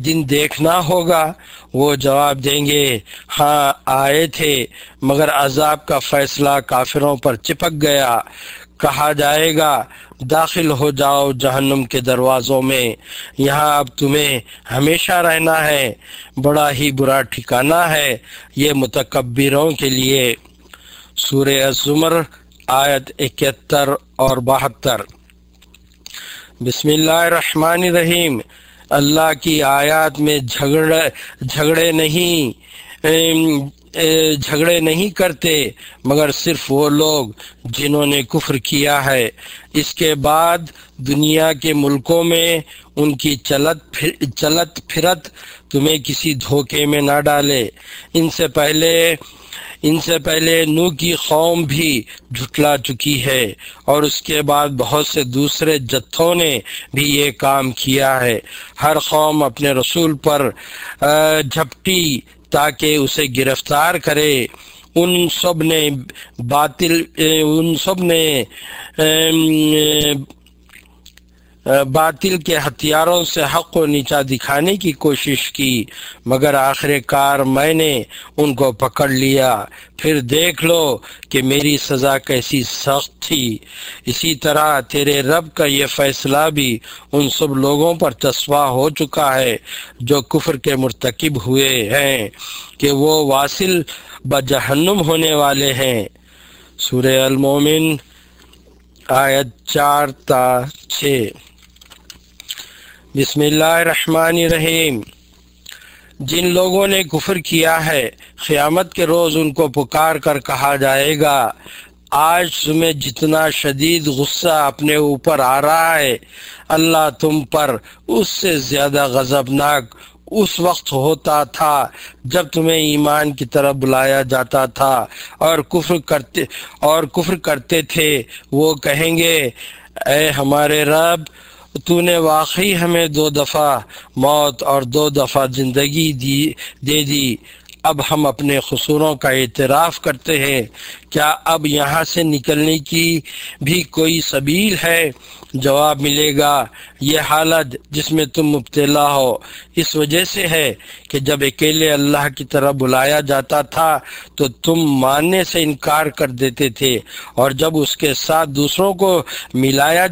دن دیکھنا ہوگا؟ وہ جواب دیں گے ہاں آئے تھے، مگر عذاب کا فیصلہ کافروں پر چپک گیا۔ کہا جائے گا داخل ہو جاؤ جہنم کے دروازوں میں، یہاں اب تمہیں ہمیشہ رہنا ہے، بڑا ہی برا ٹھکانہ ہے یہ متکبروں کے لیے۔ سورہ الزمر آیت 71 اور 72۔ بسم اللہ الرحمن الرحیم۔ اللہ کی آیات میں جھگڑے نہیں کرتے مگر صرف وہ لوگ جنہوں نے کفر کیا ہے۔ اس کے بعد دنیا کے ملکوں میں ان کی چلت پھرت تمہیں کسی دھوکے میں نہ ڈالے۔ ان سے پہلے نوح کی قوم بھی جھٹلا چکی ہے، اور اس کے بعد بہت سے دوسرے جتھوں نے بھی یہ کام کیا ہے۔ ہر قوم اپنے رسول پر جھپٹی تاکہ اسے گرفتار کرے۔ ان سب نے باطل کے ہتھیاروں سے حق کو نیچا دکھانے کی کوشش کی، مگر آخر کار میں نے ان کو پکڑ لیا۔ پھر دیکھ لو کہ میری سزا کیسی سخت تھی۔ اسی طرح تیرے رب کا یہ فیصلہ بھی ان سب لوگوں پر تصویٰ ہو چکا ہے جو کفر کے مرتکب ہوئے ہیں کہ وہ واصل بجہنم ہونے والے ہیں۔ سورہ المومن آیت 4 تا 6۔ بسم اللہ الرحمن الرحیم۔ جن لوگوں نے کفر کیا ہے قیامت کے روز ان کو پکار کر کہا جائے گا آج تمہیں جتنا شدید غصہ اپنے اوپر آ رہا ہے اللہ تم پر اس سے زیادہ غضبناک اس وقت ہوتا تھا جب تمہیں ایمان کی طرف بلایا جاتا تھا اور کفر کرتے تھے۔ وہ کہیں گے اے ہمارے رب، تو نے واقعی ہمیں 2 دفعہ موت اور 2 دفعہ زندگی دے دی، اب ہم اپنے قصوروں کا اعتراف کرتے ہیں، کیا اب یہاں سے نکلنے کی بھی کوئی سبیل ہے؟ جواب ملے گا یہ حالت جس میں تم مبتلا ہو اس وجہ سے ہے کہ جب اکیلے اللہ کی طرف بلایا جاتا تھا تو تم ماننے سے انکار کر دیتے تھے، اور جب اس کے ساتھ دوسروں کو ملایا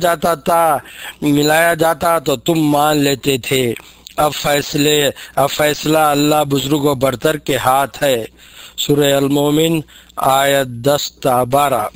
جاتا تو تم مان لیتے تھے۔ اب فیصلہ اللہ بزرگ و برتر کے ہاتھ ہے۔ سورہ المومن آیت 10 تا 12۔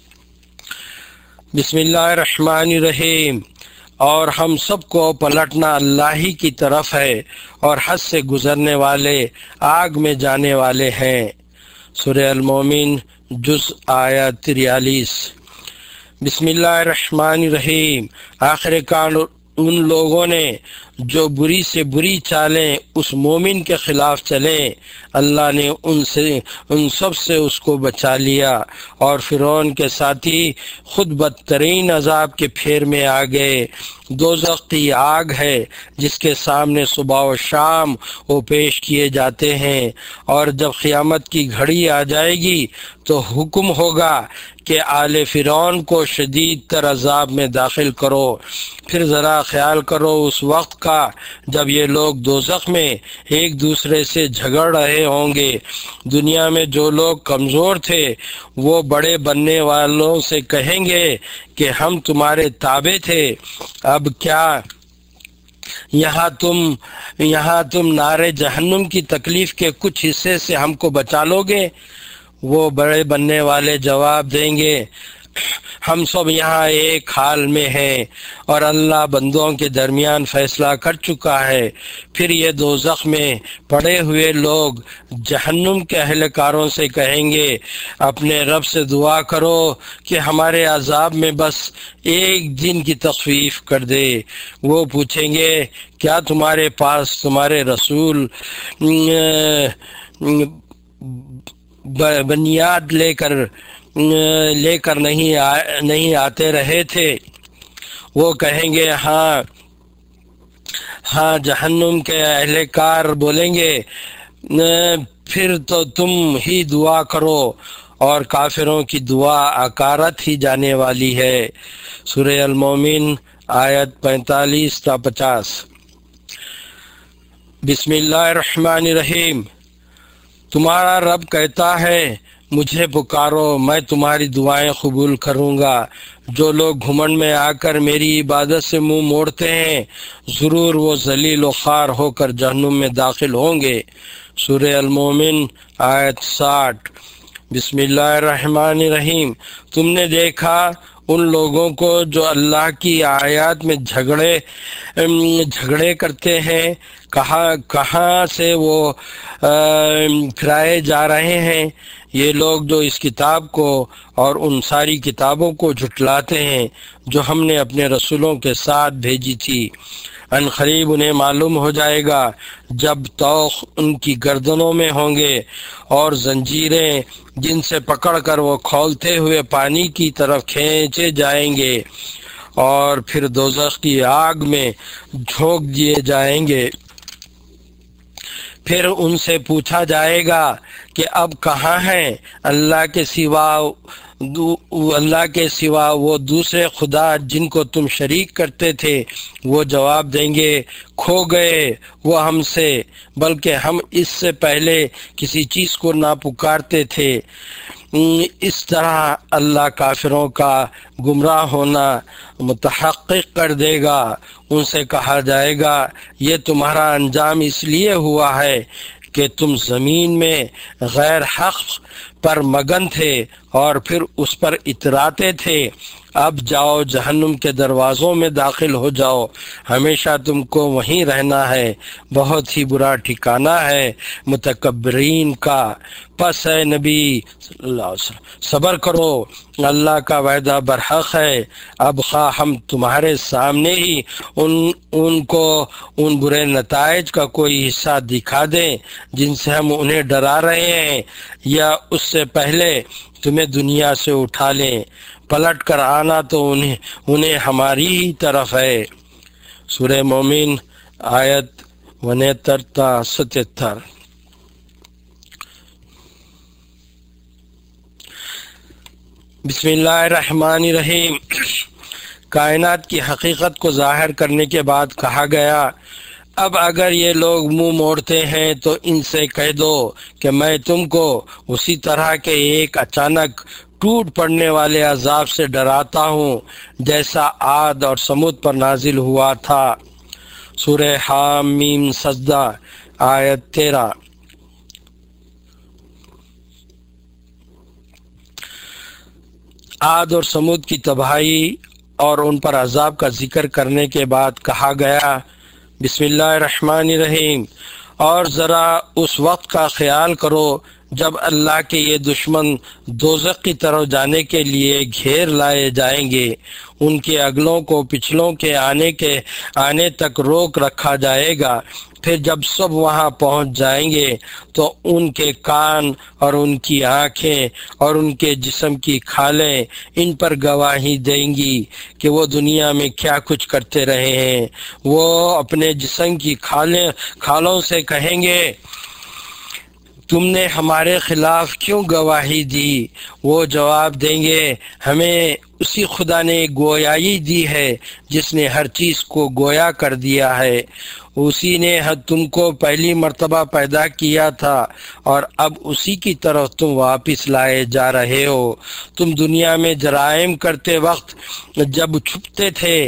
بسم اللہ الرحمن الرحیم۔ اور ہم سب کو پلٹنا اللہ ہی کی طرف ہے، اور حد سے گزرنے والے آگ میں جانے والے ہیں۔ سورہ المومن جز آیت 43۔ بسم اللہ الرحمن الرحیم۔ آخر کار ان لوگوں نے جو بری سے بری چالیں اس مومن کے خلاف چلیں، اللہ نے ان سب سے اس کو بچا لیا، اور فرعون کے ساتھی خود بدترین عذاب کے پھیر میں آ گئے۔ دوزخ کی آگ ہے جس کے سامنے صبح و شام وہ پیش کیے جاتے ہیں، اور جب قیامت کی گھڑی آ جائے گی تو حکم ہوگا کہ آل فرعون کو شدید تر عذاب میں داخل کرو۔ پھر ذرا خیال کرو اس وقت کا جب یہ لوگ دوزخ میں ایک دوسرے سے جھگڑ رہے ہوں گے۔ دنیا میں جو لوگ کمزور تھے وہ بڑے بننے والوں سے کہیں گے کہ ہم تمہارے تابع تھے، اب کیا یہاں تم نار جہنم کی تکلیف کے کچھ حصے سے ہم کو بچا لو گے؟ وہ بڑے بننے والے جواب دیں گے ہم سب یہاں ایک حال میں ہیں، اور اللہ بندوں کے درمیان فیصلہ کر چکا ہے۔ پھر یہ دوزخ میں پڑے ہوئے لوگ جہنم کے اہلکاروں سے کہیں گے اپنے رب سے دعا کرو کہ ہمارے عذاب میں بس ایک دن کی تخفیف کر دے۔ وہ پوچھیں گے کیا تمہارے پاس تمہارے رسول بنیاد لے کر نہیں آتے رہے تھے؟ وہ کہیں گے ہاں۔ جہنم کے اہلکار بولیں گے پھر تو تم ہی دعا کرو، اور کافروں کی دعا اکارت ہی جانے والی ہے۔ سورہ المومن آیت 45 تا 50۔ बिस्मिल्लाहिर्रहमानिर्रहीम। तुम्हारा रब कहता है मुझे पुकारो, मैं तुम्हारी दुआएं कबूल करूंगा। जो लोग घुमंड में आकर मेरी इबादत से मुंह मोड़ते हैं, ज़रूर वो जलील व ख़ार होकर जहन्नुम में दाखिल होंगे। सूरह अल-मोमिन आयत 60। बिस्मिल्लाहिर्रहमानिर्रहीम। तुमने देखा उन लोगों को जो अल्लाह की आयत में झगड़े करते हैं, कहाँ से वो फिराए जा रहे हैं। ये लोग जो इस किताब को और उन सारी किताबों को झुटलाते हैं जो हमने अपने रसूलों के साथ भेजी थी, अनक़रीब उन्हें मालूम हो जाएगा जब तौख उनकी गर्दनों में होंगे और जंजीरें जिनसे पकड़कर वो खौलते हुए पानी की तरफ खींचे जाएंगे और फिर दोज़ख की आग में झोंक दिए जाएंगे। फिर उनसे पूछा जाएगा कि अब कहाँ हैं अल्लाह के सिवा वो दूसरे खुदा जिनको तुम शरीक करते थे। वो जवाब देंगे, खो गए वो हमसे, बल्कि हम इससे पहले किसी चीज़ को ना पुकारते थे। इस तरह अल्लाह काफिरों का गुमराह होना मुतहक्किक कर देगा। उनसे कहा जाएगा, ये तुम्हारा अंजाम इसलिए हुआ है कि तुम ज़मीन में गैर हक़ पर मगन थे और फिर उस पर इतराते थे। अब जाओ जहन्नुम के दरवाज़ों में दाखिल हो जाओ, हमेशा तुमको वहीं रहना है। बहुत ही बुरा ठिकाना है मुतकब्बरीन का। पस है नबी सब्र करो, अल्लाह का वायदा बरहक है। अब खा हम तुम्हारे सामने ही उनको उन बुरे नताइज का कोई हिस्सा दिखा दें जिनसे हम उन्हें डरा रहे हैं, या उससे पहले तुम्हें दुनिया से उठा लें, पलट कर आना तो उन्हें हमारी ही तरफ है। सूरह मोमिन आयत 69-77। बिस्मिल्लाहिर्रहमानिर्रहीम। कायनात की हकीकत को जाहिर करने के बाद कहा गया, अब अगर ये लोग मुंह मोड़ते हैं तो इनसे कह दो कि मैं तुमको उसी तरह के एक अचानक टूट पड़ने वाले अजाब से डराता हूँ जैसा आद और समुद पर नाजिल हुआ था। सूरह हाम मीम सजदा आयत 13। आद और समुद की तबाही और उन पर अजाब का जिक्र करने के बाद कहा गया, बिस्मिल्लाहिर्रहमानिर्रहीम, और ज़रा उस वक्त का ख्याल करो जब अल्लाह के ये दुश्मन दोज़ख की तरफ जाने के लिए घेर लाए जाएंगे। उनके अगलों को पिछलों के आने तक रोक रखा जाएगा। फिर जब सब वहाँ पहुँच जाएंगे तो उनके कान और उनकी आँखें और उनके जिस्म की खालें इन पर गवाही देंगी कि वो दुनिया में क्या कुछ करते रहे हैं। वो अपने जिस्म की खालों से कहेंगे, तुमने हमारे खिलाफ क्यों गवाही दी। वो जवाब देंगे, हमें उसी खुदा ने गोयाई दी है जिसने हर चीज़ को गोया कर दिया है। उसी ने तुमको पहली मर्तबा पैदा किया था और अब उसी की तरफ तुम वापस लाए जा रहे हो। तुम दुनिया में जराइम करते वक्त जब छुपते थे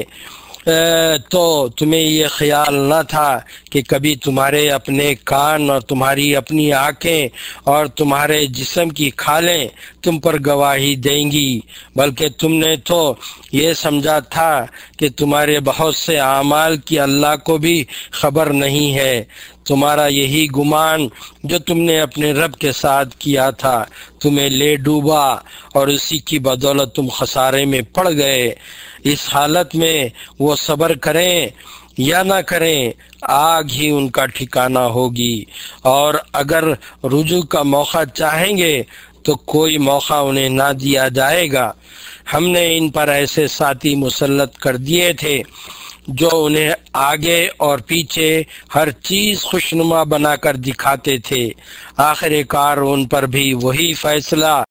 तो तुम्हें ये ख्याल न था कि कभी तुम्हारे अपने कान और तुम्हारी अपनी आँखें और तुम्हारे जिस्म की खालें तुम पर गवाही देंगी, बल्कि तुमने तो ये समझा था कि तुम्हारे बहुत से आमाल की अल्लाह को भी खबर नहीं है। तुम्हारा यही गुमान जो तुमने अपने रब के साथ किया था तुम्हें ले डूबा और उसी की बदौलत तुम खसारे में पड़ गए। इस हालत में वो सब्र करें या ना करें, आग ही उनका ठिकाना होगी। और अगर रुजू का मौका चाहेंगे तो कोई मौका उन्हें ना दिया जाएगा। हमने इन पर ऐसे साथी मुसल्लत कर दिए थे जो उन्हें आगे और पीछे हर चीज़ खुशनुमा बनाकर दिखाते थे। आखिरकार उन पर भी वही फैसला